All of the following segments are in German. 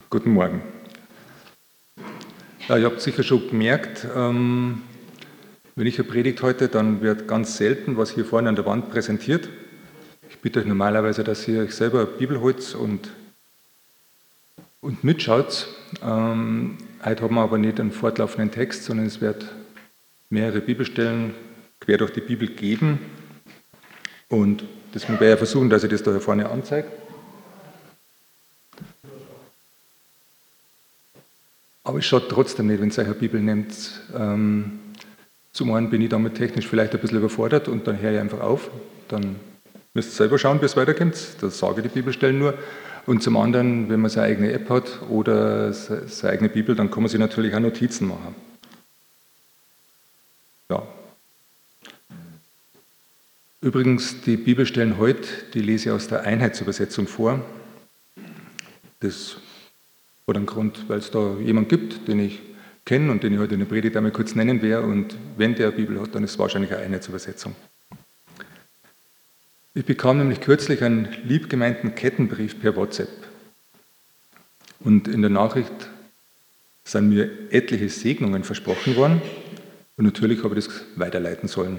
Guten Morgen. Ja, ihr habt sicher schon gemerkt, wenn ich eine Predigt halte, dann wird ganz selten was hier vorne an der Wand präsentiert. Ich bitte euch normalerweise, dass ihr euch selber eine Bibel holt und mitschaut. Heute haben wir aber nicht einen fortlaufenden Text, sondern es wird mehrere Bibelstellen quer durch die Bibel geben. Und deswegen werde ich versuchen, dass ich das da hier vorne anzeige. Aber es schaut trotzdem nicht, wenn ihr euch eine Bibel nehmt. Zum einen bin ich damit technisch vielleicht ein bisschen überfordert und dann höre ich einfach auf. Dann müsst ihr selber schauen, wie es weiterkommt. Das sage ich die Bibelstellen nur. Und zum anderen, wenn man seine eigene App hat oder seine eigene Bibel, dann kann man sich natürlich auch Notizen machen. Ja. Übrigens, die Bibelstellen heute, die lese ich aus der Einheitsübersetzung vor. Das hat einen Grund, weil es da jemanden gibt, den ich kenne und den ich heute in der Predigt einmal kurz nennen werde. Und wenn der eine Bibel hat, dann ist es wahrscheinlich eine Einheitsübersetzung. Ich bekam nämlich kürzlich einen liebgemeinten Kettenbrief per WhatsApp. Und in der Nachricht sind mir etliche Segnungen versprochen worden. Und natürlich habe ich das weiterleiten sollen.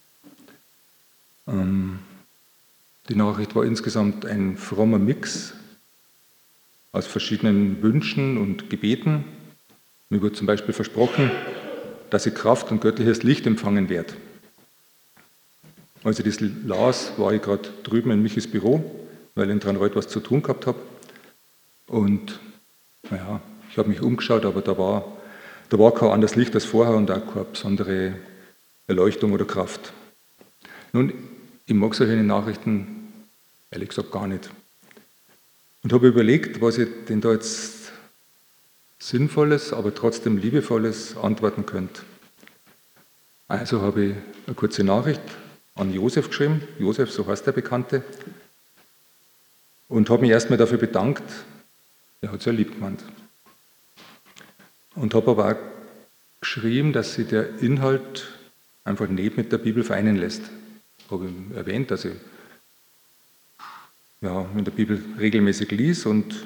Die Nachricht war insgesamt ein frommer Mix aus verschiedenen Wünschen und Gebeten. Mir wurde zum Beispiel versprochen, dass ich Kraft und göttliches Licht empfangen werde. Als ich das las, war ich gerade drüben in Michis Büro, weil ich in Tranreuth was zu tun gehabt habe. Und naja, ich habe mich umgeschaut, aber da war kein anderes Licht als vorher und auch keine besondere Erleuchtung oder Kraft. Nun, ich mag solche Nachrichten ehrlich gesagt gar nicht. Und habe überlegt, was ich denn da jetzt Sinnvolles, aber trotzdem Liebevolles antworten könnte. Also habe ich eine kurze Nachricht an Josef geschrieben, Josef, so heißt der Bekannte, und habe mich erstmal dafür bedankt, er hat es ja lieb gemeint. Und habe aber auch geschrieben, dass sich der Inhalt einfach nicht mit der Bibel vereinen lässt. Habe ich erwähnt, dass ich in der Bibel regelmäßig lies und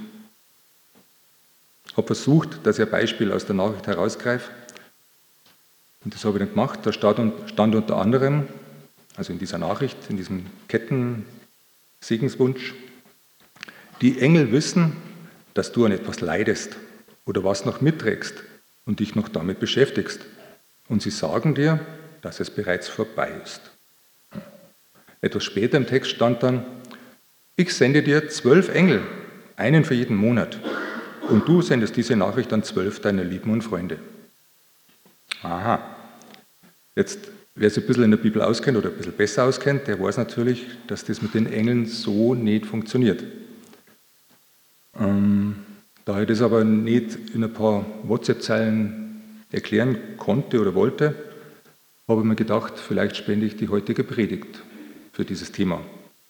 habe versucht, dass ich ein Beispiel aus der Nachricht herausgreife. Und das habe ich dann gemacht. Da stand unter anderem, also in dieser Nachricht, in diesem Kettensegenswunsch, die Engel wissen, dass du an etwas leidest oder was noch mitträgst und dich noch damit beschäftigst. Und sie sagen dir, dass es bereits vorbei ist. Etwas später im Text stand dann, ich sende dir 12 Engel, einen für jeden Monat. Und du sendest diese Nachricht an 12 deiner Lieben und Freunde. Aha. Jetzt, wer sich ein bisschen in der Bibel auskennt oder ein bisschen besser auskennt, der weiß natürlich, dass das mit den Engeln so nicht funktioniert. Da ich das aber nicht in ein paar WhatsApp-Zeilen erklären konnte oder wollte, habe ich mir gedacht, vielleicht spende ich die heutige Predigt für dieses Thema.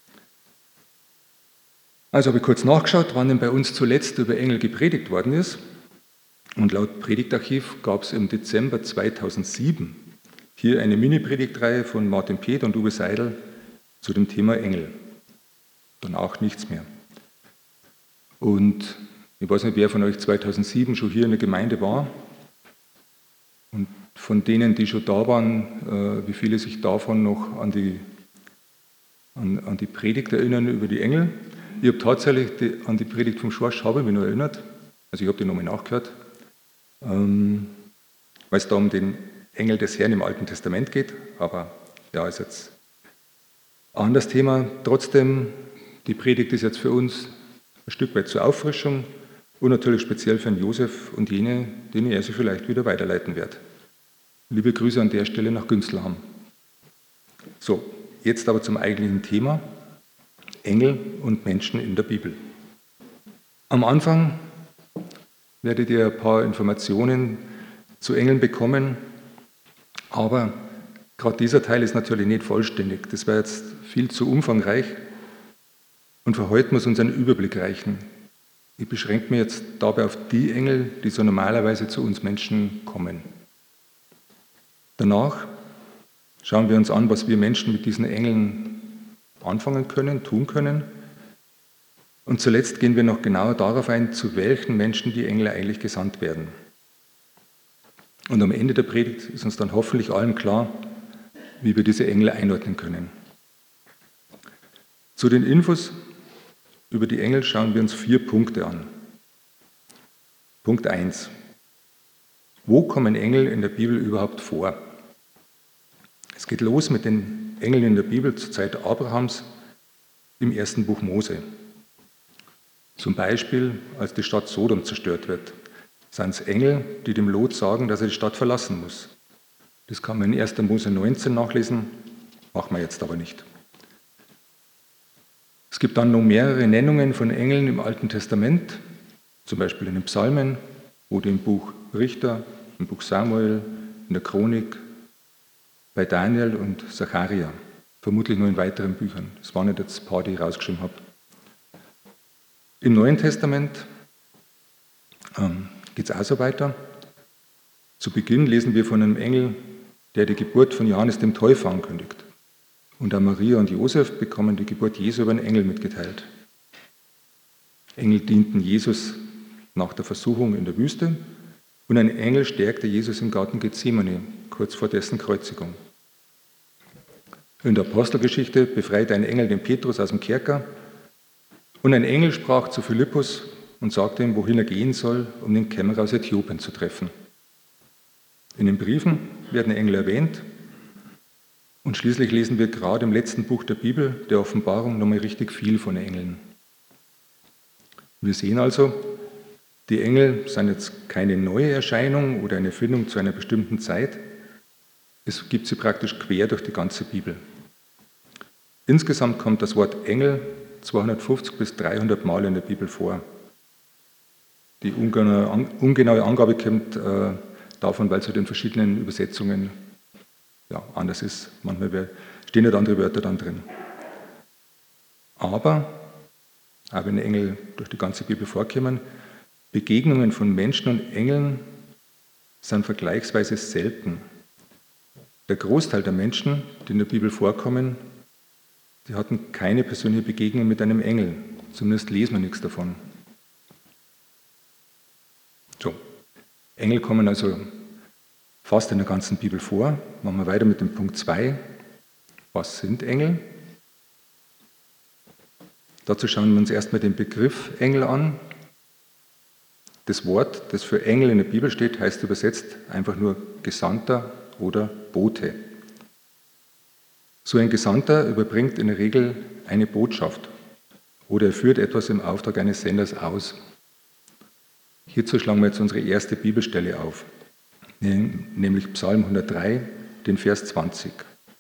Also habe ich kurz nachgeschaut, wann denn bei uns zuletzt über Engel gepredigt worden ist. Und laut Predigtarchiv gab es im Dezember 2007 hier eine Mini-Predigtreihe von Martin Peth und Uwe Seidel zu dem Thema Engel. Danach nichts mehr. Und ich weiß nicht, wer von euch 2007 schon hier in der Gemeinde war. Und von denen, die schon da waren, wie viele sich davon noch an die Predigt erinnern über die Engel. Ich habe tatsächlich an die Predigt vom Schorsch habe ich mich noch erinnert. Also ich habe die nochmal nachgehört, weil es da um den Engel des Herrn im Alten Testament geht. Aber ja, ist jetzt ein anderes Thema. Trotzdem, die Predigt ist jetzt für uns ein Stück weit zur Auffrischung und natürlich speziell für den Josef und jene, denen er sich vielleicht wieder weiterleiten wird. Liebe Grüße an der Stelle nach Günzlham. So, jetzt aber zum eigentlichen Thema. Engel und Menschen in der Bibel. Am Anfang werdet ihr ein paar Informationen zu Engeln bekommen, aber gerade dieser Teil ist natürlich nicht vollständig. Das wäre jetzt viel zu umfangreich und für heute muss uns ein Überblick reichen. Ich beschränke mich jetzt dabei auf die Engel, die so normalerweise zu uns Menschen kommen. Danach schauen wir uns an, was wir Menschen mit diesen Engeln anfangen können, tun können. Und zuletzt gehen wir noch genauer darauf ein, zu welchen Menschen die Engel eigentlich gesandt werden. Und am Ende der Predigt ist uns dann hoffentlich allen klar, wie wir diese Engel einordnen können. Zu den Infos über die Engel schauen wir uns 4 Punkte an. Punkt 1. Wo kommen Engel in der Bibel überhaupt vor? Es geht los mit den Engeln in der Bibel zur Zeit Abrahams im 1. Buch Mose. Zum Beispiel, als die Stadt Sodom zerstört wird, sind es Engel, die dem Lot sagen, dass er die Stadt verlassen muss. Das kann man in 1. Mose 19 nachlesen, machen wir jetzt aber nicht. Es gibt dann noch mehrere Nennungen von Engeln im Alten Testament, zum Beispiel in den Psalmen oder im Buch Richter, im Buch Samuel, in der Chronik, bei Daniel und Zacharia, vermutlich nur in weiteren Büchern. Das waren nicht jetzt ein paar, die ich rausgeschrieben habe. Im Neuen Testament geht es auch so weiter. Zu Beginn lesen wir von einem Engel, der die Geburt von Johannes dem Täufer ankündigt. Und auch Maria und Josef bekommen die Geburt Jesu über einen Engel mitgeteilt. Engel dienten Jesus nach der Versuchung in der Wüste und ein Engel stärkte Jesus im Garten Gethsemane, kurz vor dessen Kreuzigung. In der Apostelgeschichte befreite ein Engel den Petrus aus dem Kerker und ein Engel sprach zu Philippus und sagte ihm, wohin er gehen soll, um den Kämmerer aus Äthiopien zu treffen. In den Briefen werden Engel erwähnt und schließlich lesen wir gerade im letzten Buch der Bibel, der Offenbarung, nochmal richtig viel von Engeln. Wir sehen also, die Engel sind jetzt keine neue Erscheinung oder eine Erfindung zu einer bestimmten Zeit. Es gibt sie praktisch quer durch die ganze Bibel. Insgesamt kommt das Wort Engel 250 bis 300 Mal in der Bibel vor. Die ungenaue Angabe kommt davon, weil es halt in verschiedenen Übersetzungen anders ist. Manchmal stehen nicht andere Wörter dann drin. Aber, auch wenn Engel durch die ganze Bibel vorkommen, Begegnungen von Menschen und Engeln sind vergleichsweise selten. Der Großteil der Menschen, die in der Bibel vorkommen, die hatten keine persönliche Begegnung mit einem Engel. Zumindest lesen wir nichts davon. So, Engel kommen also fast in der ganzen Bibel vor. Machen wir weiter mit dem Punkt 2. Was sind Engel? Dazu schauen wir uns erstmal den Begriff Engel an. Das Wort, das für Engel in der Bibel steht, heißt übersetzt einfach nur Gesandter oder Bote. So ein Gesandter überbringt in der Regel eine Botschaft oder er führt etwas im Auftrag eines Senders aus. Hierzu schlagen wir jetzt unsere erste Bibelstelle auf, nämlich Psalm 103, den Vers 20.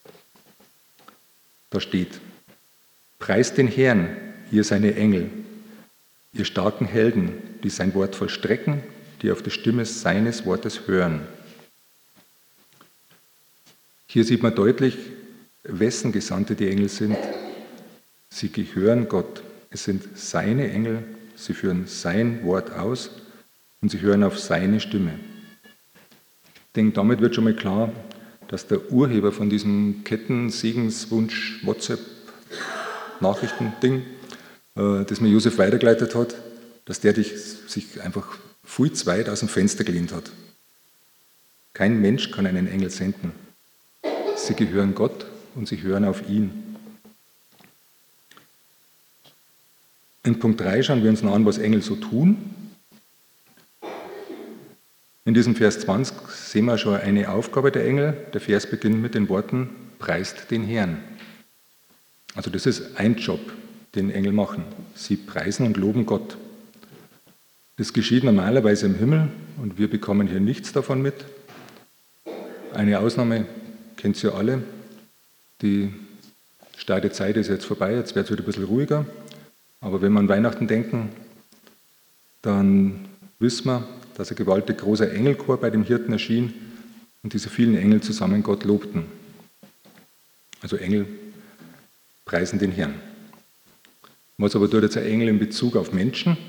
Da steht: Preist den Herrn, ihr seine Engel, ihr starken Helden, die sein Wort vollstrecken, die auf die Stimme seines Wortes hören. Hier sieht man deutlich, wessen Gesandte die Engel sind. Sie gehören Gott. Es sind seine Engel, sie führen sein Wort aus und sie hören auf seine Stimme. Ich denke, damit wird schon mal klar, dass der Urheber von diesem Ketten-Segenswunsch-WhatsApp-Nachrichten-Ding, das mir Josef weitergeleitet hat, dass der sich einfach viel zu weit aus dem Fenster gelehnt hat. Kein Mensch kann einen Engel senden. Sie gehören Gott und sie hören auf ihn. In Punkt 3 schauen wir uns noch an, was Engel so tun. In diesem Vers 20 sehen wir schon eine Aufgabe der Engel. Der Vers beginnt mit den Worten: Preist den Herrn. Also das ist ein Job, den Engel machen. Sie preisen und loben Gott. Das geschieht normalerweise im Himmel und wir bekommen hier nichts davon mit. Eine Ausnahme kennt ihr alle. Die steile Zeit ist jetzt vorbei, jetzt wird es wieder ein bisschen ruhiger. Aber wenn wir an Weihnachten denken, dann wissen wir, dass ein gewaltig großer Engelchor bei dem Hirten erschien und diese vielen Engel zusammen Gott lobten. Also Engel preisen den Herrn. Was aber tut jetzt ein Engel in Bezug auf Menschen?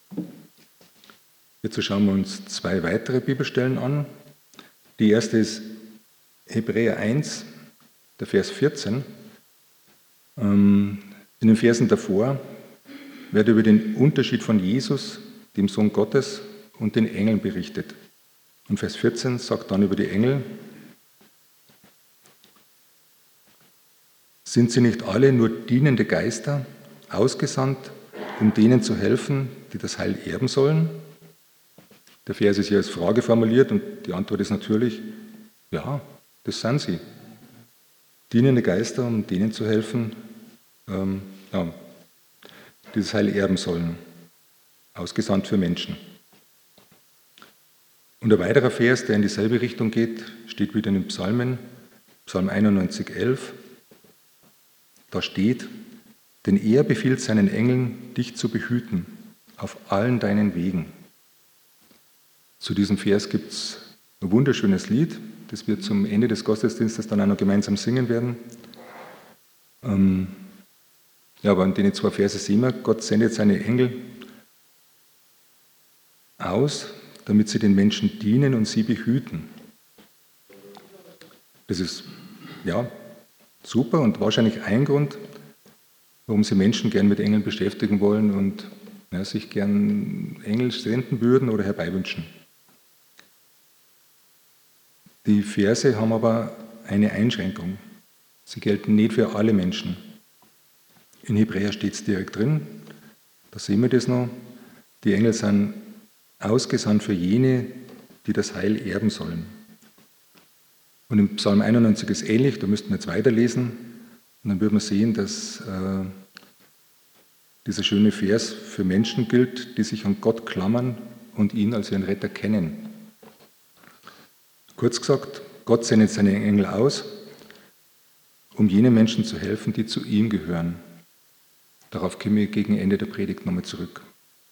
Hierzu schauen wir uns 2 weitere Bibelstellen an. Die erste ist Hebräer 1, der Vers 14. In den Versen davor wird über den Unterschied von Jesus, dem Sohn Gottes, und den Engeln berichtet. Und Vers 14 sagt dann über die Engel: Sind sie nicht alle nur dienende Geister, ausgesandt, um denen zu helfen, die das Heil erben sollen? Der Vers ist hier als Frage formuliert und die Antwort ist natürlich: Ja, das sind sie. Dienende Geister, um denen zu helfen, die das Heil erben sollen. Ausgesandt für Menschen. Und ein weiterer Vers, der in dieselbe Richtung geht, steht wieder in den Psalmen, Psalm 91, 11. Da steht: Denn er befiehlt seinen Engeln, dich zu behüten, auf allen deinen Wegen. Zu diesem Vers gibt es ein wunderschönes Lied, das wir zum Ende des Gottesdienstes dann auch noch gemeinsam singen werden. Aber in den 2 Verse sehen wir, Gott sendet seine Engel aus, damit sie den Menschen dienen und sie behüten. Das ist super und wahrscheinlich ein Grund, warum sie Menschen gern mit Engeln beschäftigen wollen und sich gern Engel senden würden oder herbeiwünschen. Die Verse haben aber eine Einschränkung. Sie gelten nicht für alle Menschen. In Hebräer steht es direkt drin, da sehen wir das noch. Die Engel sind ausgesandt für jene, die das Heil erben sollen. Und im Psalm 91 ist ähnlich, da müssten wir jetzt weiterlesen und dann würden wir sehen, dass dieser schöne Vers für Menschen gilt, die sich an Gott klammern und ihn als ihren Retter kennen. Kurz gesagt, Gott sendet seine Engel aus, um jenen Menschen zu helfen, die zu ihm gehören. Darauf kommen wir gegen Ende der Predigt nochmal zurück.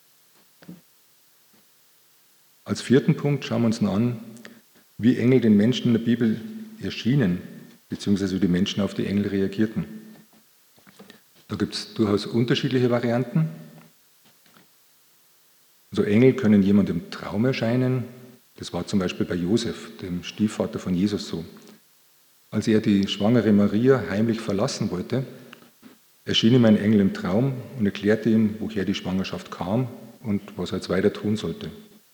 Als 4. Punkt schauen wir uns noch an, wie Engel den Menschen in der Bibel erschienen, beziehungsweise wie die Menschen auf die Engel reagierten. Da gibt es durchaus unterschiedliche Varianten. Also Engel können jemand im Traum erscheinen. Das war zum Beispiel bei Josef, dem Stiefvater von Jesus, so. Als er die schwangere Maria heimlich verlassen wollte, erschien ihm ein Engel im Traum und erklärte ihm, woher die Schwangerschaft kam und was er jetzt weiter tun sollte.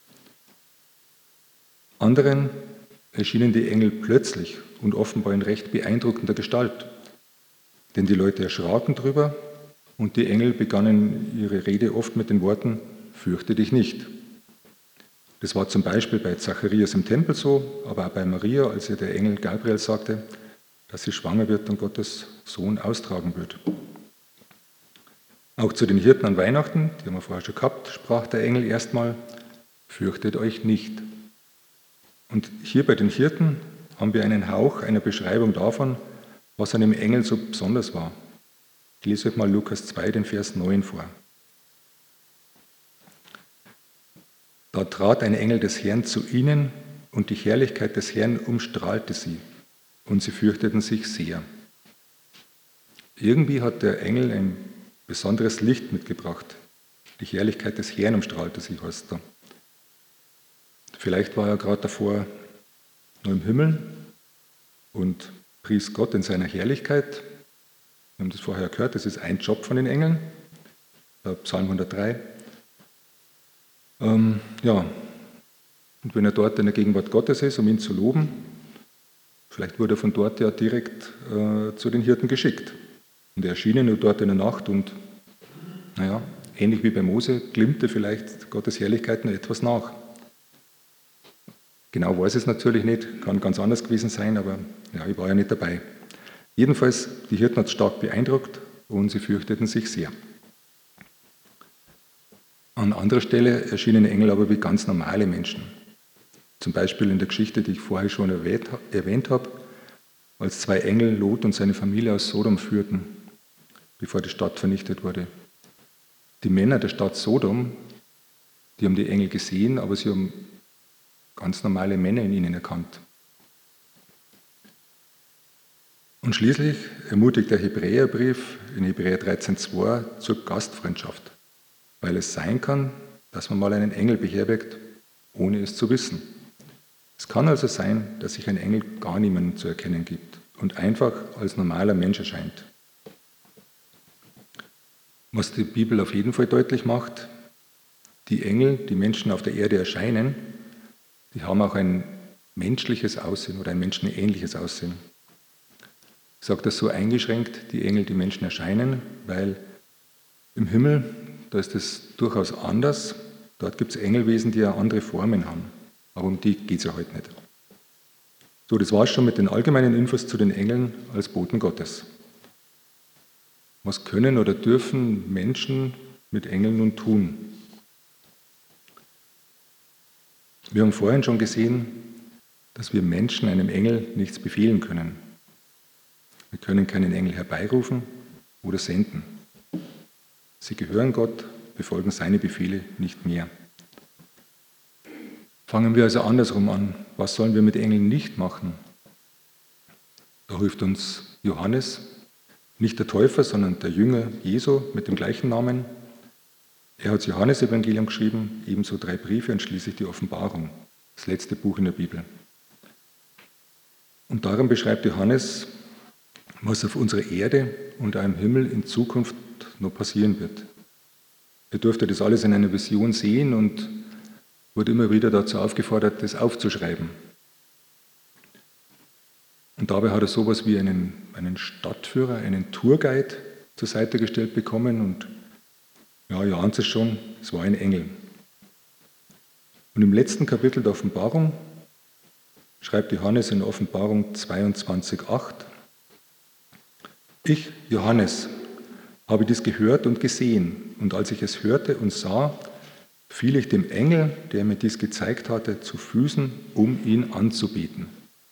Anderen erschienen die Engel plötzlich und offenbar in recht beeindruckender Gestalt. Denn die Leute erschraken drüber und die Engel begannen ihre Rede oft mit den Worten: Fürchte dich nicht. Das war zum Beispiel bei Zacharias im Tempel so, aber auch bei Maria, als ihr der Engel Gabriel sagte, dass sie schwanger wird und Gottes Sohn austragen wird. Auch zu den Hirten an Weihnachten, die haben wir vorher schon gehabt, sprach der Engel erstmal: Fürchtet euch nicht. Und hier bei den Hirten haben wir einen Hauch einer Beschreibung davon, was an dem Engel so besonders war. Ich lese euch mal Lukas 2, den Vers 9 vor. Da trat ein Engel des Herrn zu ihnen und die Herrlichkeit des Herrn umstrahlte sie und sie fürchteten sich sehr. Irgendwie hat der Engel ein besonderes Licht mitgebracht. Die Herrlichkeit des Herrn umstrahlte sie, heißt da. Vielleicht war er gerade davor nur im Himmel und pries Gott in seiner Herrlichkeit. Wir haben das vorher gehört, das ist ein Job von den Engeln, Psalm 103. Und wenn er dort in der Gegenwart Gottes ist, um ihn zu loben, vielleicht wurde er von dort ja direkt zu den Hirten geschickt. Und er erschien nur dort in der Nacht und, ähnlich wie bei Mose, glimmte vielleicht Gottes Herrlichkeit noch etwas nach. Genau weiß es natürlich nicht, kann ganz anders gewesen sein, aber ich war ja nicht dabei. Jedenfalls, die Hirten hat es stark beeindruckt und sie fürchteten sich sehr. An anderer Stelle erschienen Engel aber wie ganz normale Menschen. Zum Beispiel in der Geschichte, die ich vorher schon erwähnt habe, als 2 Engel Lot und seine Familie aus Sodom führten, bevor die Stadt vernichtet wurde. Die Männer der Stadt Sodom, die haben die Engel gesehen, aber sie haben ganz normale Männer in ihnen erkannt. Und schließlich ermutigt der Hebräerbrief in Hebräer 13,2 zur Gastfreundschaft, weil es sein kann, dass man mal einen Engel beherbergt, ohne es zu wissen. Es kann also sein, dass sich ein Engel gar niemandem zu erkennen gibt und einfach als normaler Mensch erscheint. Was die Bibel auf jeden Fall deutlich macht, die Engel, die Menschen auf der Erde erscheinen, die haben auch ein menschliches Aussehen oder ein menschenähnliches Aussehen. Ich sage das so eingeschränkt, die Engel, die Menschen erscheinen, weil im Himmel, da ist es durchaus anders. Dort gibt es Engelwesen, die ja andere Formen haben. Aber um die geht es ja heute nicht. So, das war es schon mit den allgemeinen Infos zu den Engeln als Boten Gottes. Was können oder dürfen Menschen mit Engeln nun tun? Wir haben vorhin schon gesehen, dass wir Menschen einem Engel nichts befehlen können. Wir können keinen Engel herbeirufen oder senden. Sie gehören Gott, befolgen seine Befehle nicht mehr. Fangen wir also andersrum an. Was sollen wir mit Engeln nicht machen? Da hilft uns Johannes, nicht der Täufer, sondern der Jünger Jesu mit dem gleichen Namen. Er hat das Johannesevangelium geschrieben, ebenso 3 Briefe und schließlich die Offenbarung, das letzte Buch in der Bibel. Und darin beschreibt Johannes, was auf unserer Erde und auch im Himmel in Zukunft noch passieren wird. Er durfte das alles in einer Vision sehen und wurde immer wieder dazu aufgefordert, das aufzuschreiben. Und dabei hat er sowas wie einen Stadtführer, einen Tourguide zur Seite gestellt bekommen und ja, ihr ahnt es schon, es war ein Engel. Und im letzten Kapitel der Offenbarung schreibt Johannes in Offenbarung 22,8: Ich, Johannes, habe dies gehört und gesehen, und als ich es hörte und sah, fiel ich dem Engel, der mir dies gezeigt hatte, zu Füßen, um ihn anzubeten.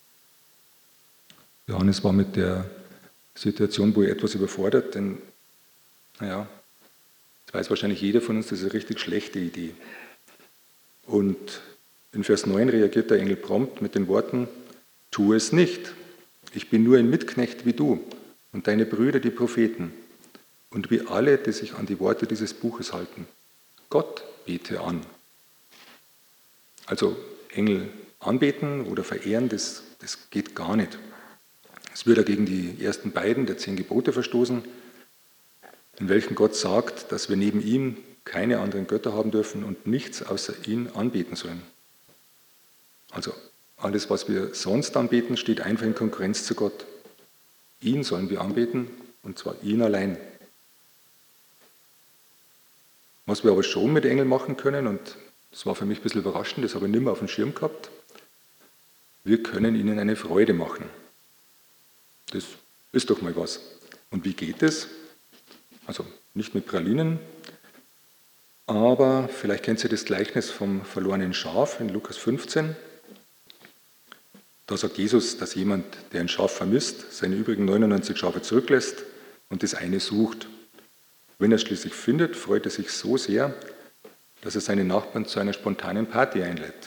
Johannes war mit der Situation wohl etwas überfordert, denn, naja, das weiß wahrscheinlich jeder von uns, das ist eine richtig schlechte Idee. Und in Vers 9 reagiert der Engel prompt mit den Worten: Tu es nicht, ich bin nur ein Mitknecht wie du und deine Brüder, die Propheten, und wie alle, die sich an die Worte dieses Buches halten. Gott bete an. Also Engel anbeten oder verehren, das geht gar nicht. Es würde gegen die ersten beiden der 10 Gebote verstoßen, in welchen Gott sagt, dass wir neben ihm keine anderen Götter haben dürfen und nichts außer ihn anbeten sollen. Also alles, was wir sonst anbeten, steht einfach in Konkurrenz zu Gott. Ihn sollen wir anbeten, und zwar ihn allein. Was wir aber schon mit Engeln machen können, und das war für mich ein bisschen überraschend, das habe ich nicht mehr auf dem Schirm gehabt, wir können ihnen eine Freude machen. Das ist doch mal was. Und wie geht es? Also nicht mit Pralinen, aber vielleicht kennt ihr das Gleichnis vom verlorenen Schaf in Lukas 15. Da sagt Jesus, dass jemand, der ein Schaf vermisst, seine übrigen 99 Schafe zurücklässt und das eine sucht. Wenn er es schließlich findet, freut er sich so sehr, dass er seine Nachbarn zu einer spontanen Party einlädt.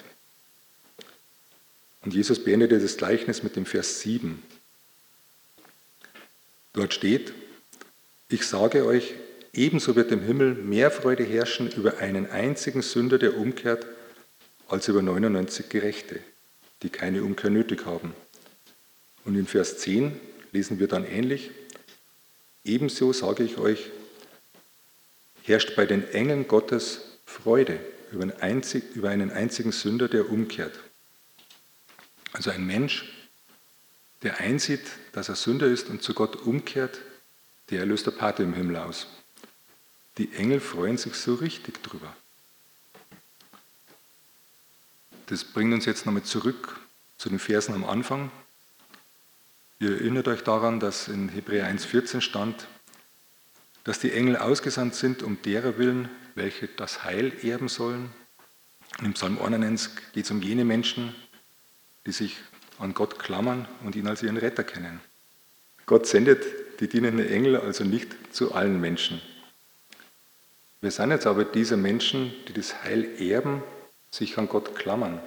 Und Jesus beendete das Gleichnis mit dem Vers 7. Dort steht: Ich sage euch, ebenso wird im Himmel mehr Freude herrschen über einen einzigen Sünder, der umkehrt, als über 99 Gerechte, die keine Umkehr nötig haben. Und in Vers 10 lesen wir dann ähnlich: Ebenso sage ich euch, herrscht bei den Engeln Gottes Freude über einen einzigen Sünder, der umkehrt. Also ein Mensch, der einsieht, dass er Sünder ist und zu Gott umkehrt, der löst eine Party im Himmel aus. Die Engel freuen sich so richtig drüber. Das bringt uns jetzt nochmal zurück zu den Versen am Anfang. Ihr erinnert euch daran, dass in Hebräer 1,14 stand, dass die Engel ausgesandt sind, um derer willen, welche das Heil erben sollen. Im Psalm 91 geht es um jene Menschen, die sich an Gott klammern und ihn als ihren Retter kennen. Gott sendet die dienenden Engel also nicht zu allen Menschen. Wir sind jetzt aber diese Menschen, die das Heil erben, sich an Gott klammern.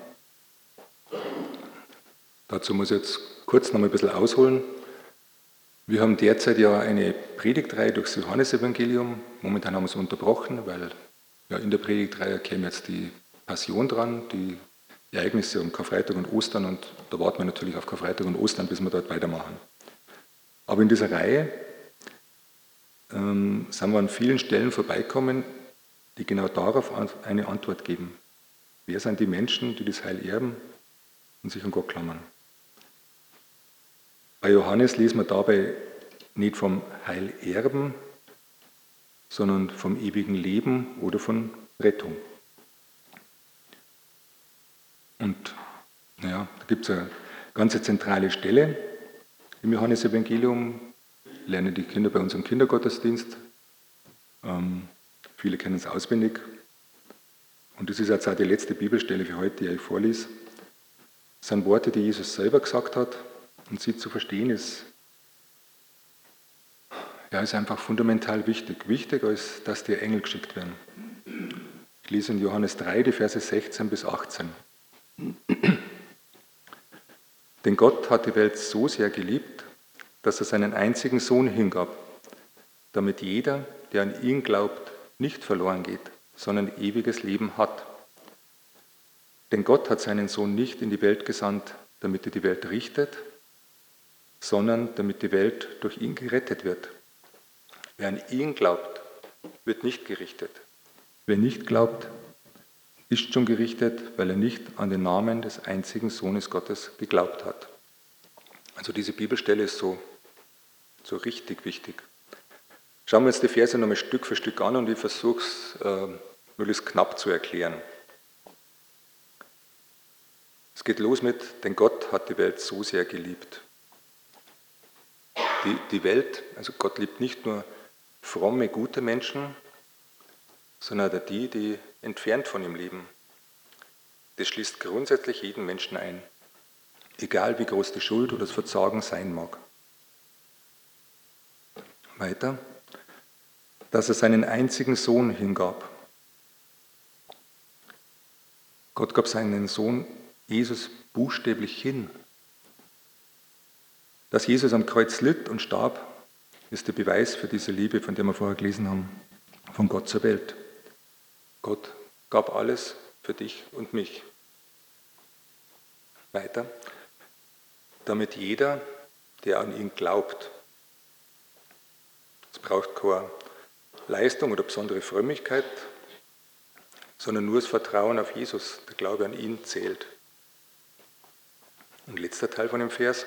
Dazu muss ich jetzt kurz noch mal ein bisschen ausholen. Wir haben derzeit ja eine Predigtreihe durchs Johannesevangelium. Momentan haben wir es unterbrochen, weil ja, in der Predigtreihe käme jetzt die Passion dran, die Ereignisse um Karfreitag und Ostern, und da warten wir natürlich auf Karfreitag und Ostern, bis wir dort weitermachen. Aber in dieser Reihe sind wir an vielen Stellen vorbeikommen, die genau darauf eine Antwort geben. Wer sind die Menschen, die das Heil erben und sich an Gott klammern? Bei Johannes lesen wir dabei nicht vom Heil erben, sondern vom ewigen Leben oder von Rettung. Und da gibt es eine ganz zentrale Stelle im Johannesevangelium, lernen die Kinder bei uns im Kindergottesdienst. Viele kennen es auswendig. Und das ist jetzt auch die letzte Bibelstelle für heute, die ich euch vorlese. Das sind Worte, die Jesus selber gesagt hat. Und sie zu verstehen ist einfach fundamental wichtig. Wichtiger als dass die Engel geschickt werden. Ich lese in Johannes 3, die Verse 16 bis 18. Denn Gott hat die Welt so sehr geliebt, dass er seinen einzigen Sohn hingab, damit jeder, der an ihn glaubt, nicht verloren geht, sondern ewiges Leben hat. Denn Gott hat seinen Sohn nicht in die Welt gesandt, damit er die Welt richtet, sondern damit die Welt durch ihn gerettet wird. Wer an ihn glaubt, wird nicht gerichtet. Wer nicht glaubt, ist schon gerichtet, weil er nicht an den Namen des einzigen Sohnes Gottes geglaubt hat. Also diese Bibelstelle ist so richtig wichtig. Schauen wir uns die Verse nochmal Stück für Stück an und ich versuche es möglichst knapp zu erklären. Es geht los mit, denn Gott hat die Welt so sehr geliebt. Die Welt, also Gott liebt nicht nur fromme, gute Menschen, sondern auch die entfernt von ihm leben. Das schließt grundsätzlich jeden Menschen ein, egal wie groß die Schuld oder das Versagen sein mag. Weiter, dass er seinen einzigen Sohn hingab. Gott gab seinen Sohn Jesus buchstäblich hin. Dass Jesus am Kreuz litt und starb, ist der Beweis für diese Liebe, von der wir vorher gelesen haben, von Gott zur Welt. Gott gab alles für dich und mich. Weiter, damit jeder, der an ihn glaubt, es braucht keine Leistung oder besondere Frömmigkeit, sondern nur das Vertrauen auf Jesus, der Glaube an ihn zählt. Und letzter Teil von dem Vers,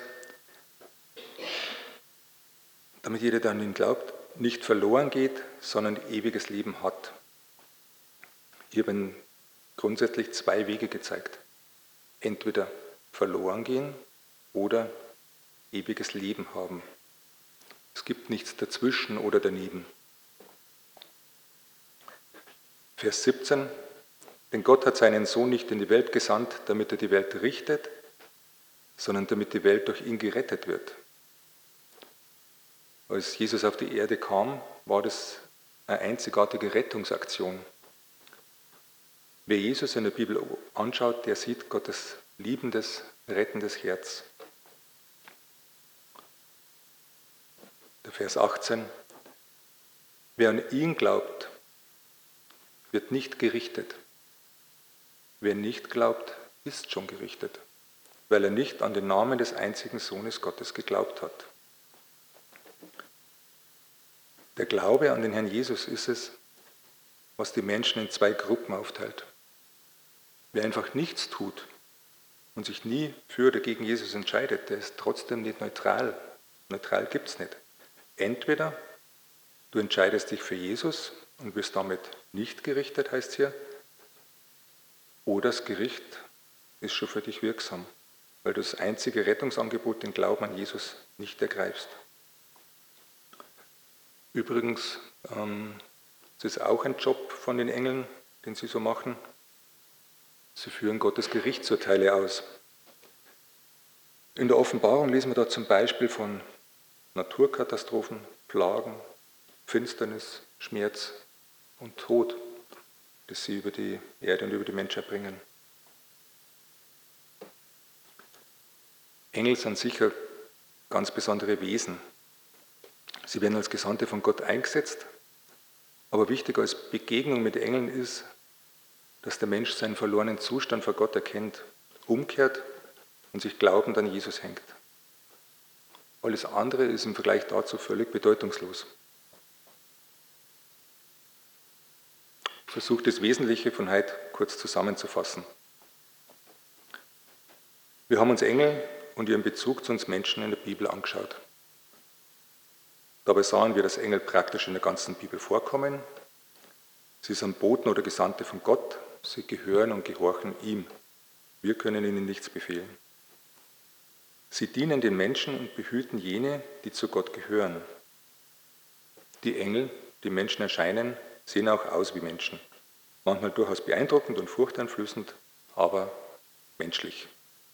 damit jeder, der an ihn glaubt, nicht verloren geht, sondern ewiges Leben hat. Ich habe Ihnen grundsätzlich zwei Wege gezeigt. Entweder verloren gehen oder ewiges Leben haben. Es gibt nichts dazwischen oder daneben. Vers 17. Denn Gott hat seinen Sohn nicht in die Welt gesandt, damit er die Welt richtet, sondern damit die Welt durch ihn gerettet wird. Als Jesus auf die Erde kam, war das eine einzigartige Rettungsaktion. Wer Jesus in der Bibel anschaut, der sieht Gottes liebendes, rettendes Herz. Der Vers 18. Wer an ihn glaubt, wird nicht gerichtet. Wer nicht glaubt, ist schon gerichtet, weil er nicht an den Namen des einzigen Sohnes Gottes geglaubt hat. Der Glaube an den Herrn Jesus ist es, was die Menschen in zwei Gruppen aufteilt. Wer einfach nichts tut und sich nie für oder gegen Jesus entscheidet, der ist trotzdem nicht neutral. Neutral gibt es nicht. Entweder du entscheidest dich für Jesus und wirst damit nicht gerichtet, heißt es hier, oder das Gericht ist schon für dich wirksam, weil du das einzige Rettungsangebot, den Glauben an Jesus, nicht ergreifst. Übrigens, es ist auch ein Job von den Engeln, den sie so machen. Sie führen Gottes Gerichtsurteile aus. In der Offenbarung lesen wir da zum Beispiel von Naturkatastrophen, Plagen, Finsternis, Schmerz und Tod, das sie über die Erde und über die Menschheit bringen. Engel sind sicher ganz besondere Wesen. Sie werden als Gesandte von Gott eingesetzt, aber wichtig als Begegnung mit Engeln ist, dass der Mensch seinen verlorenen Zustand vor Gott erkennt, umkehrt und sich glaubend an Jesus hängt. Alles andere ist im Vergleich dazu völlig bedeutungslos. versuche das Wesentliche von heute kurz zusammenzufassen. Wir haben uns Engel und ihren Bezug zu uns Menschen in der Bibel angeschaut. Dabei sahen wir, dass Engel praktisch in der ganzen Bibel vorkommen. Sie sind Boten oder Gesandte von Gott, sie gehören und gehorchen ihm. Wir können ihnen nichts befehlen. Sie dienen den Menschen und behüten jene, die zu Gott gehören. Die Engel, die Menschen erscheinen, sehen auch aus wie Menschen. Manchmal durchaus beeindruckend und furchteinflößend, aber menschlich.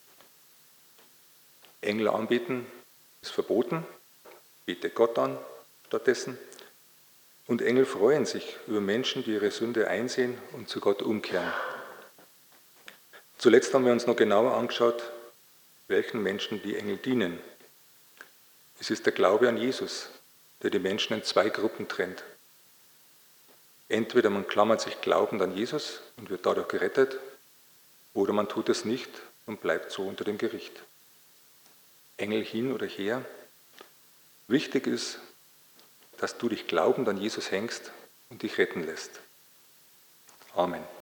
Engel anbeten ist verboten, bete Gott an stattdessen. Und Engel freuen sich über Menschen, die ihre Sünde einsehen und zu Gott umkehren. Zuletzt haben wir uns noch genauer angeschaut, welchen Menschen die Engel dienen. Es ist der Glaube an Jesus, der die Menschen in zwei Gruppen trennt. Entweder man klammert sich glaubend an Jesus und wird dadurch gerettet, oder man tut es nicht und bleibt so unter dem Gericht. Engel hin oder her. Wichtig ist, dass du dich glaubend an Jesus hängst und dich retten lässt. Amen.